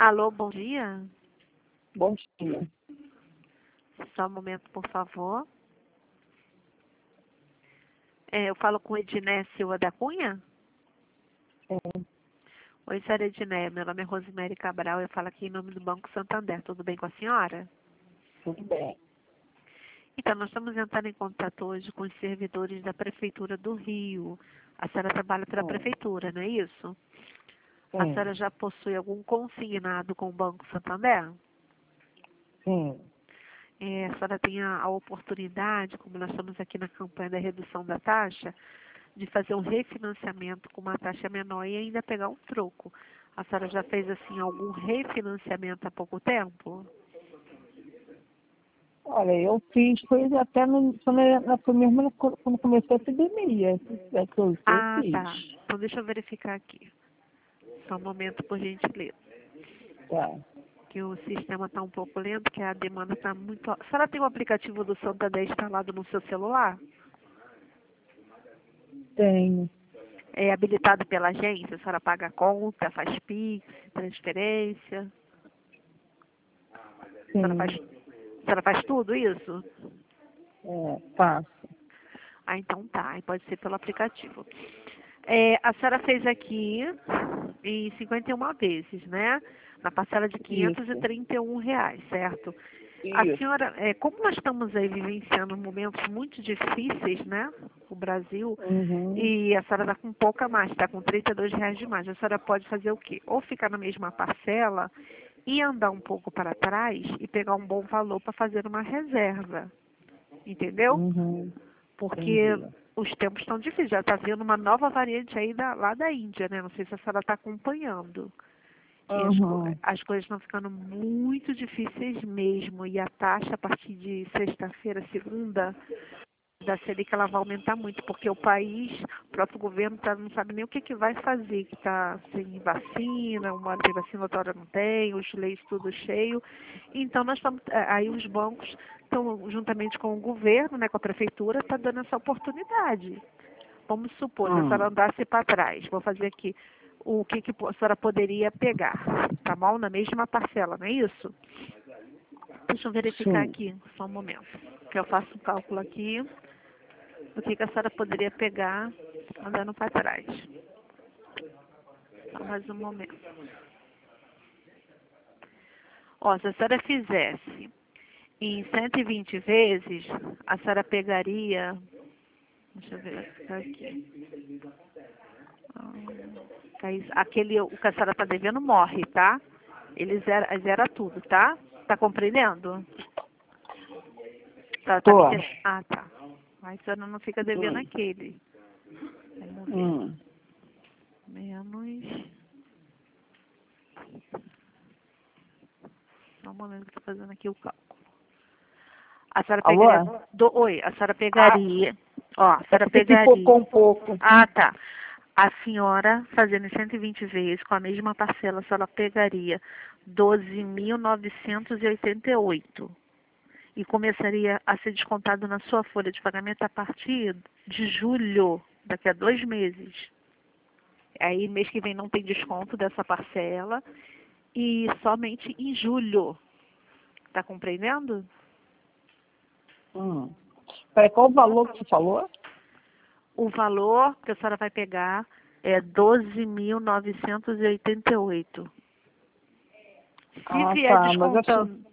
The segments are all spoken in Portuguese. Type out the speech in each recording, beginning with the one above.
Alô, bom dia. Bom dia. Só um momento, por favor. Eu falo com Edné Silva da Cunha? É, Oi, senhora Edné. Meu nome é Rosemary Cabral. Eu falo aqui em nome do Banco Santander. Tudo bem com a senhora? tudo bem. Então, nós estamos entrando em contato hoje com os servidores da Prefeitura do Rio. A senhora trabalha para a Prefeitura, não é isso? A Sim, senhora já possui algum consignado com o Banco Santander? sim. A senhora tem a oportunidade, como nós estamos aqui na campanha da redução da taxa, de fazer um refinanciamento com uma taxa menor e ainda pegar um troco. A senhora já fez, assim, algum refinanciamento há pouco tempo? Olha, eu fiz coisa até foi mesmo quando começou a epidemia. É que eu Ah, fiz. tá. Então deixa eu verificar aqui. Só um momento, por gentileza. Tá. Que o sistema está um pouco lento, que a demanda está muito... A senhora tem o aplicativo do Santander instalado no seu celular? Tenho. É habilitado pela agência? A senhora paga a conta, faz Pix, transferência? Sim. A senhora faz tudo isso? Faço. Ah, então tá. Aí pode ser pelo aplicativo. A senhora fez aqui em 51 vezes, né? Na parcela de Isso. R$ 531, certo? A Isso. senhora, como nós estamos aí vivenciando momentos muito difíceis, né? O Brasil, Uhum. e a senhora está com pouca mais, está com R$ 32 de mais. A senhora pode fazer o quê? Ou ficar na mesma parcela e andar um pouco para trás e pegar um bom valor para fazer uma reserva. Entendeu? Uhum. Porque Entendi. os tempos estão difíceis. Já está vindo uma nova variante aí lá da Índia, né? Não sei se a senhora está acompanhando. E Uhum. as coisas estão ficando muito difíceis mesmo. E a taxa, a partir de sexta-feira, segunda, da Selic, ela vai aumentar muito, porque o país, o próprio governo não sabe nem o que vai fazer, que está sem vacina, uma hora tem vacina, outra hora não tem, os leitos tudo cheio. Então, nós estamos, aí os bancos estão, juntamente com o governo, né, com a prefeitura, está dando essa oportunidade. Vamos supor, se a senhora andasse para trás, vou fazer aqui, o que a senhora poderia pegar, tá bom? Na mesma parcela, não é isso? Deixa eu verificar Sim. aqui, só um momento, que eu faço um cálculo aqui do que a senhora poderia pegar andando para trás. Só mais um momento. Ó, se a senhora fizesse em 120 vezes, a senhora pegaria... Deixa eu ver aqui. O que a senhora está devendo morre, tá? Ele zera tudo, tá? Tá compreendendo? Tá me Tô. entendendo? Ah, tá. Aí a senhora não fica devendo aquele. Vamos ver. Menos... Só um momento que eu estou fazendo aqui o cálculo. A senhora Alô? pegaria... Oi, a senhora Ah, pegaria... Ó, a é senhora porque pegaria... pipocou um pouco. Ah, tá. A senhora, fazendo em 120 vezes, com a mesma parcela, a senhora pegaria 12.988 e começaria a ser descontado na sua folha de pagamento a partir de julho, daqui a 2 meses. Aí, mês que vem não tem desconto dessa parcela e somente em julho. Tá compreendendo? Peraí, qual o valor que você falou? O valor que a senhora vai pegar é 12.988. Se Ah, vier tá. Mas assim, descontando...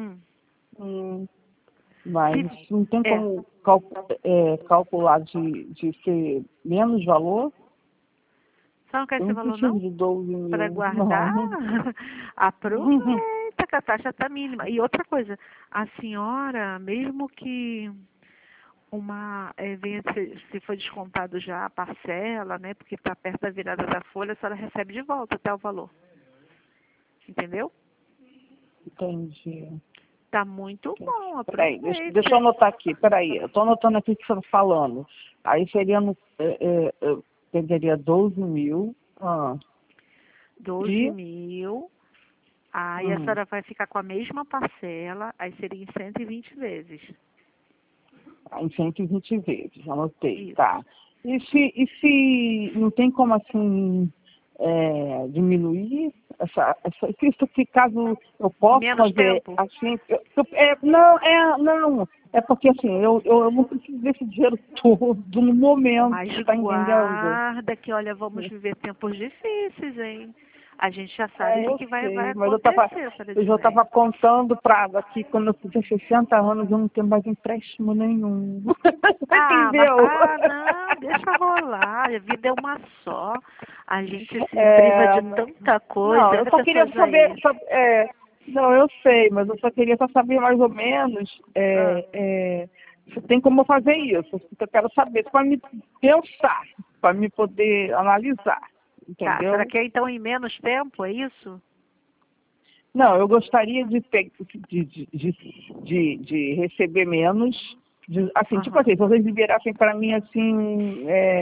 mas se, não tem é, como calcular de ser menos valor? Você não quer Eu esse não valor, preciso não? de 12 Para mil, guardar? não. Aproveita que a taxa está mínima. E outra coisa, a senhora, mesmo que venha, se for descontado já a parcela, né, porque está perto da virada da folha, a senhora recebe de volta até o valor. Entendeu? Entendi. Tá muito bom, Peraí, aproveite. deixa eu anotar aqui, peraí. Eu estou anotando aqui o que você está falando. Aí seria, eu pegaria 12 mil. 12 E, mil. Aí a hum, senhora vai ficar com a mesma parcela, aí seria em 120 vezes. em 120 vezes, anotei, Isso. tá. E se não tem como assim diminuir? isso que caso eu posso Menos fazer tempo? assim, não, é porque assim, eu não preciso desse dinheiro todo no momento, Mas tá entendendo? guarda que, olha, vamos viver tempos difíceis, hein? A gente já sabe o que, Eu que vai sei, mas acontecer, eu já estava Fredinei. contando para daqui quando eu fizer 60 anos eu não tenho mais empréstimo nenhum. Ah, mas Entendeu? não, deixa rolar. A vida é uma só. A gente se priva É, de tanta coisa. não, eu Olha a só queria pessoa já saber, isso. não, eu sei, mas eu só queria só saber mais ou menos Ah, se tem como eu fazer isso. Eu quero saber, para me pensar, para me poder analisar, tá. Será entendeu? que é então em menos tempo? É isso? Não, eu gostaria de receber menos, assim, tipo Aham. assim, se vocês liberassem para mim assim,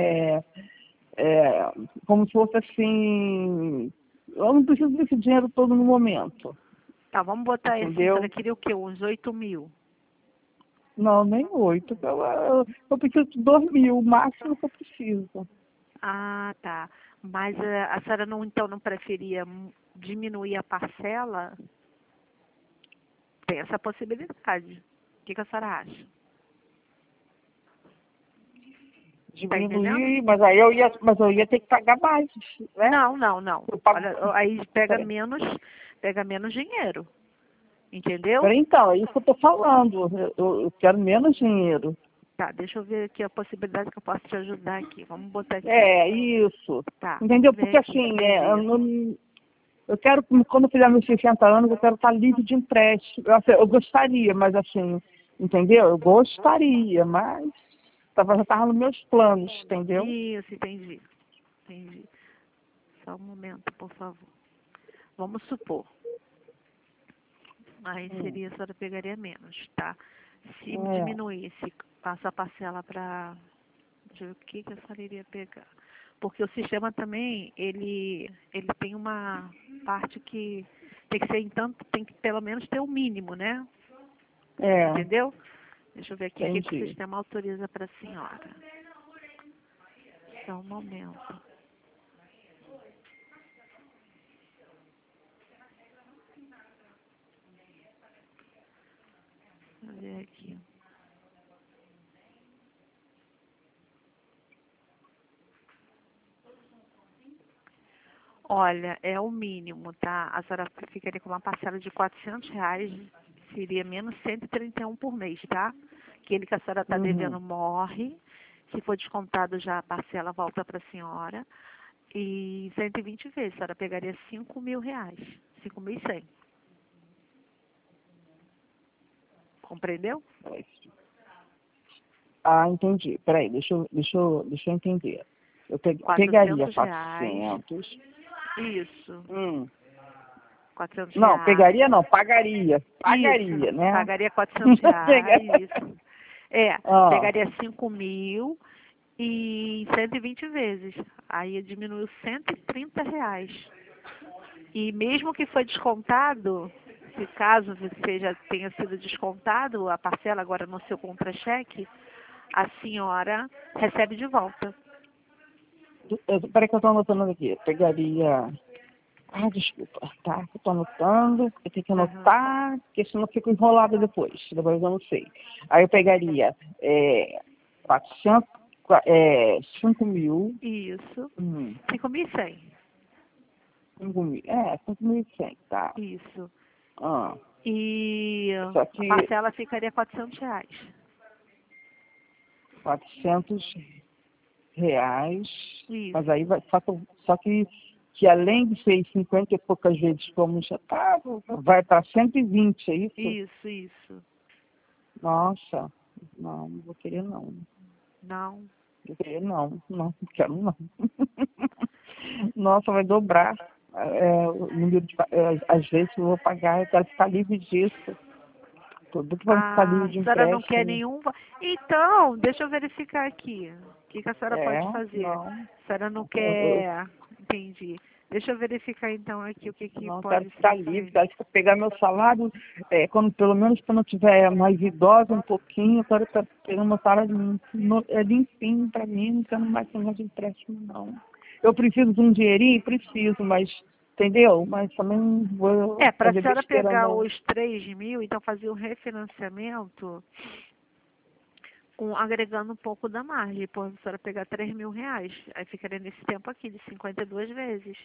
como se fosse assim, eu não preciso desse dinheiro todo no momento, Tá, vamos botar aí assim. Será entendeu? que queria o quê? Uns 8.000? Não, nem 8, eu preciso de 2.000, o máximo que eu preciso. Ah, tá. Mas a senhora não, então não preferia diminuir a parcela? Tem essa possibilidade. O que a senhora acha? Tá entendendo? Diminuir, mas eu ia ter que pagar mais, né? Não, não, não. Eu pago, Olha, aí pega menos dinheiro. Entendeu? peraí, então, é isso que eu estou falando. Eu quero menos dinheiro. Tá, deixa eu ver aqui a possibilidade que eu posso te ajudar aqui. Vamos botar aqui. É, isso. Tá, Entendeu? vamos ver Porque aqui, assim, eu, entendi. não, eu quero, quando eu fizer meus 60 anos, eu quero estar livre de empréstimo. Eu gostaria, mas assim, entendeu? Eu gostaria, mas já estava nos meus planos, entendeu? Isso, entendi. Entendi. Só um momento, por favor. Vamos supor. Aí Hum, seria, a senhora pegaria menos, tá? Se é, diminuísse, passa a parcela para. Deixa eu ver o que a senhora iria pegar. Porque o sistema também, ele tem uma parte que tem que ser em tanto, tem que pelo menos ter o mínimo, né? é, Entendeu? Deixa eu ver aqui o que o entendi. sistema autoriza para a senhora. Só um momento. Vou ver aqui. Olha, é o mínimo, tá? A senhora ficaria com uma parcela de R$ 400, seria menos 131 por mês, tá? Aquele que a senhora está Uhum. devendo morre. Se for descontado já a parcela volta para a senhora. E 120 vezes, a senhora pegaria R$ 5.000. 5.100. Compreendeu? Ah, entendi. Peraí, deixa eu entender. Pegaria R$ 400. 400. Isso. Hum. R$ 400. Não, pegaria não, pagaria. Isso. Pagaria, né? Pagaria R$ 400. Pegaria. Isso. É, Ah, pegaria 5.000 e 120 vezes. Aí diminuiu R$ 130. E mesmo que foi descontado, se caso você já tenha sido descontado a parcela agora no seu contra-cheque, a senhora recebe de volta. peraí que eu estou anotando aqui. Pegaria. Ah, desculpa, tá? Eu estou anotando, eu tenho que Aham. anotar, porque senão eu fico enrolada depois eu não sei. Aí eu pegaria 400, 5.000, Isso. hum, 5.100. 5.000, 5.100, tá? Isso. Ah, E só a que parcela ficaria R$ 400. R$ 400, mas Isso. aí só que além de ser 50 e poucas vezes como já estava, vai para 120, é isso? Isso. Nossa, não vou querer não. Não. Vou querer não quero não. Nossa, vai dobrar o número às vezes eu vou pagar, eu quero ficar livre disso. Tudo que vai ficar Ah, livre de a senhora não quer empréstimo. nenhum. Então, deixa eu verificar aqui. O que a senhora É, pode fazer? não. A senhora não Eu quer. Entendi. Deixa eu verificar então aqui o que não quero pode ser ficar livre, feito. quero pegar meu salário, pelo menos quando eu tiver mais idosa um pouquinho, eu quero pegar meu salário limpinho para mim, não quero mais de empréstimo, não. Eu preciso de um dinheirinho? Preciso, mas entendeu? Mas também não vou Para a fazer senhora besteira, pegar não. os 3 mil, então fazer o refinanciamento agregando um pouco da margem. Por a senhora pegar 3 mil reais. Aí ficaria nesse tempo aqui, de 52 vezes.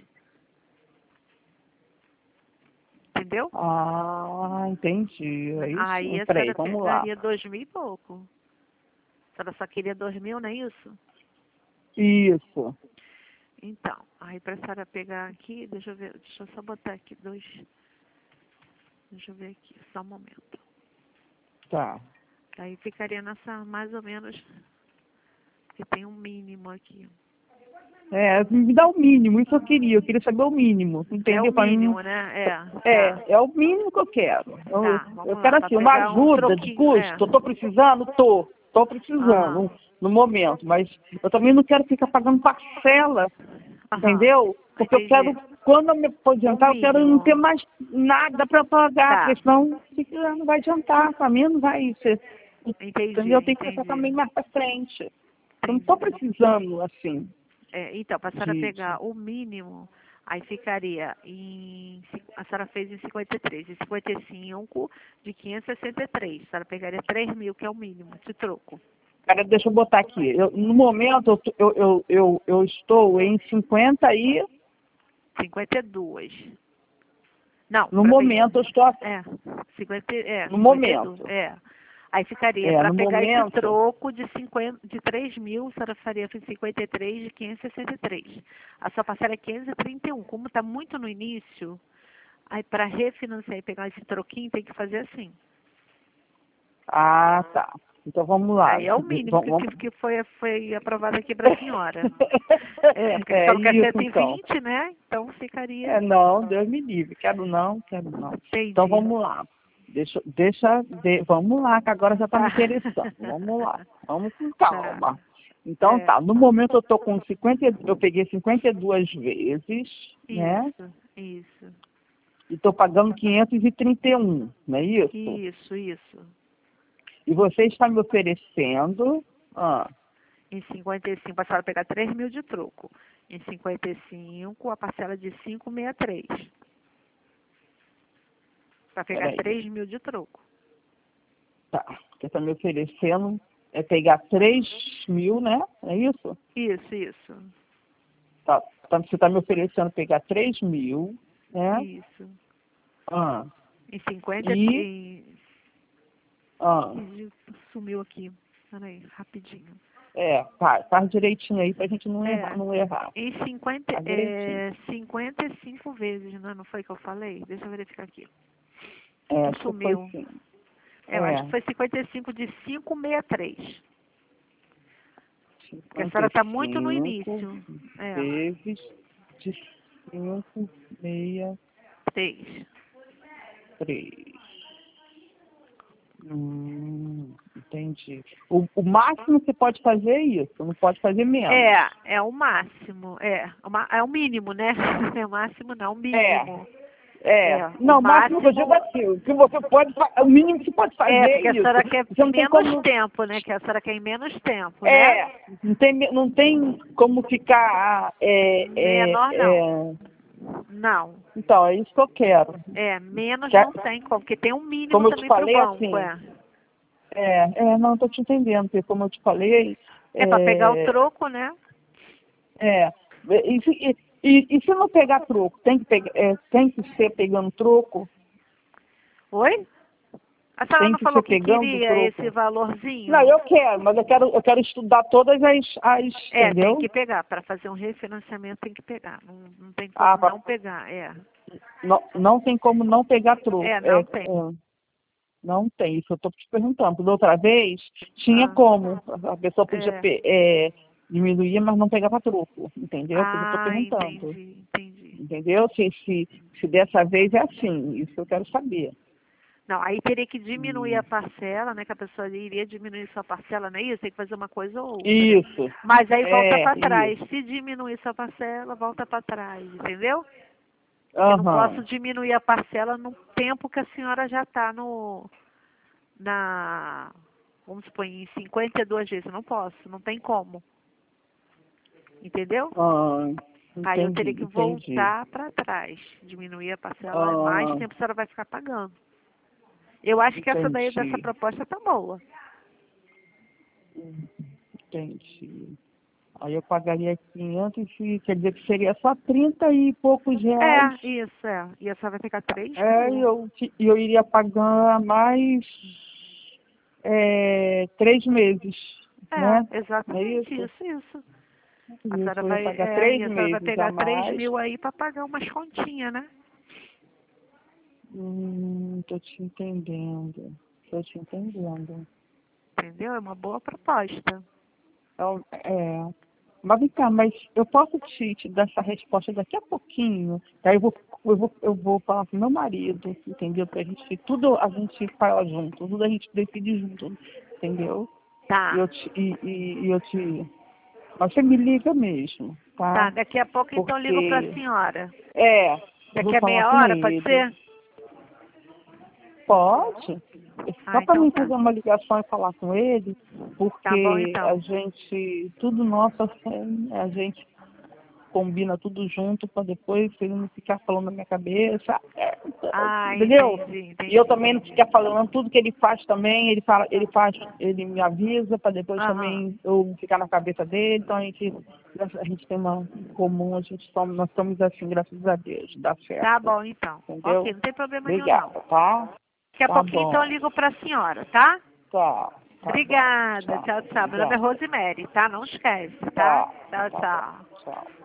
Entendeu? Ah, entendi. É Aí isso? a Peraí, senhora vamos lá. pegaria 2 mil e pouco. A senhora só queria 2 mil, não é isso? Isso. Então, aí para a senhora pegar aqui, deixa eu só botar aqui dois. Deixa eu ver aqui, só um momento. Tá. Aí ficaria nessa mais ou menos, porque tem um mínimo aqui. Me dá o mínimo, isso eu queria saber o mínimo, É o entendeu? Pra mim, mínimo, né? Tá. é o mínimo que eu quero. Tá, Eu vamos lá, quero para assim, uma pegar um ajuda de troquinho, custo, eu tô precisando? Tô Aham, precisando no momento, mas eu também não quero ficar pagando parcela, aham, entendeu? Porque eu quero, entendi. quando eu me O aposentar, eu quero não ter mínimo. mais nada para pagar, Tá, porque senão não vai adiantar, para mim não vai ser, entendeu? entendi, Tem que pensar entendi, também mais para frente. Eu não estou entendi. precisando, assim, Então, para a senhora de... pegar o mínimo, aí ficaria a senhora fez em 53, em 55 de 563. A senhora pegaria 3 mil, que é o mínimo, de troco. Cara, deixa eu botar aqui. No momento, eu estou em 50 e... 52. Não, No para pegar. momento, eu estou... É, 50, No 52. momento. Aí ficaria, para No pegar esse momento... troco de 3 mil, a senhora faria 53 de 563. A sua parcela é 531. Como está muito no início, aí para refinanciar e pegar esse troquinho, tem que fazer assim. Ah, tá. Então, vamos lá. Aí é o mínimo Vamos... que foi aprovado aqui para a senhora. Porque a É senhora quer isso, então. 120, né? Então ficaria. Não, Deus me livre. Quero não, quero não. Então, Entendi. vamos lá. Vamos lá, que agora já está me Tá. interessando. Vamos lá. Vamos com Tá. calma. Então, É. tá. No momento, eu estou com 50, eu peguei 52 vezes, né? Isso, isso. E estou pagando 531, não é isso? Isso. E você está me oferecendo... Em 55, a senhora pegar 3 mil de troco. Em 55, a parcela de 563. Para pegar Peraí. 3 mil de troco. Tá. Você está me oferecendo é pegar 3 mil, né? É isso? Isso. Tá. Você está me oferecendo pegar 3 mil, né? Isso. Ah. Em 50, E... Ah. sumiu aqui. Peraí, rapidinho. Faz direitinho aí pra gente não errar. É, Não errar. em 50, Faz direitinho. 55 vezes, né? Não foi que eu falei? Deixa eu verificar aqui. Que Acho que foi sumiu. sim. Eu acho que foi 55 de 563. Porque a senhora está muito no 55 início. É, vezes de 563. 3. Entendi. O máximo que você pode fazer é isso, não pode fazer menos. É o máximo. É o mínimo, né? É o máximo, não, o É, mínimo. É, o Não, o máximo que eu digo máximo. é assim, o que você pode, o mínimo que você pode fazer é Porque a isso. senhora quer Você não tem menos como, tempo, né? Que a senhora quer em menos tempo, né? não tem como ficar, Menor não. Não. então, é isso que eu quero. Menos Que é- não tem como, porque tem um mínimo Como eu te também para o falei, banco, assim, não, estou te entendendo, porque como eu te falei, É para pegar o é, troco, né? é, e se não pegar troco, tem que ser pegando troco? Oi? A senhora Tem não que ser falou que pegando queria esse troco? Não, valorzinho? eu quero, mas eu quero estudar todas Tem entendeu? que pegar. Para fazer um refinanciamento tem que pegar. Não tem Ah, como não pegar. não tem como não pegar troco. Não tem. Não tem, isso eu estou te perguntando. Da outra vez, tinha Ah, como. A pessoa podia é. diminuir, mas não pegava troco, entendeu? Por isso eu estou perguntando. Entendi. Entendeu? Se dessa vez é assim, isso eu quero saber. Não, aí teria que diminuir a Hum. parcela, né? Que a pessoa iria diminuir sua parcela, não é isso? Tem que fazer uma coisa ou outra. Isso, Mas aí volta para trás. isso. Se diminuir sua parcela, volta para trás, entendeu? Eu não posso Aham. diminuir a parcela no tempo que a senhora já está vamos supor, em 52 vezes. Eu não posso, não tem como. Entendeu? Ah, Aí eu teria que entendi. voltar para trás, diminuir a parcela, mais Ah, tempo a senhora vai ficar pagando. Eu acho que essa daí, dessa entendi. proposta tá boa. Entendi. Aí eu pagaria 500, quer dizer que seria só 30 e poucos reais. Isso, é. E a senhora vai pegar 3 É, mil. eu iria pagar mais 3 meses, né? Não é Exatamente, isso? isso. A Isso, senhora eu ia vai, pagar e três a senhora vai meses a pegar 3 mais. mil aí para pagar umas continhas, né? Tô te entendendo. Tô te entendendo. Entendeu? É uma boa proposta. É, mas vem cá, mas eu posso te dar essa resposta daqui a pouquinho. Aí eu vou falar com meu marido, entendeu? Pra gente, tudo a gente fala junto, tudo a gente decide junto, entendeu? E Tá. eu te, e eu te. Mas você me liga mesmo, Tá, tá? daqui a pouco então eu ligo para a Porque, senhora. eu vou Daqui a falar meia com hora, pode ele. ser? Pode. Só Ah, para então mim tá. fazer uma ligação e falar com ele, Tá bom porque a então. gente, tudo nosso assim, a gente combina tudo junto para depois ele não ficar falando na minha cabeça, Ah, entendeu? E eu também não entendi. ficar falando tudo que ele faz também, ele me avisa para depois Aham. também eu não ficar na cabeça dele, então a gente tem uma em comum, nós estamos assim, graças a Deus, dá Tá certo, bom então. Ok, entendeu? não tem problema nenhum não. Obrigada, tá? Daqui a Tá pouquinho então eu bom, ligo para a senhora, tá? tá bom, Obrigada. tchau, Tchau, tchau. Meu nome é tchau, Rosemary, tá? Não esquece, tá? tá, Tchau, tá bom, tchau. tchau.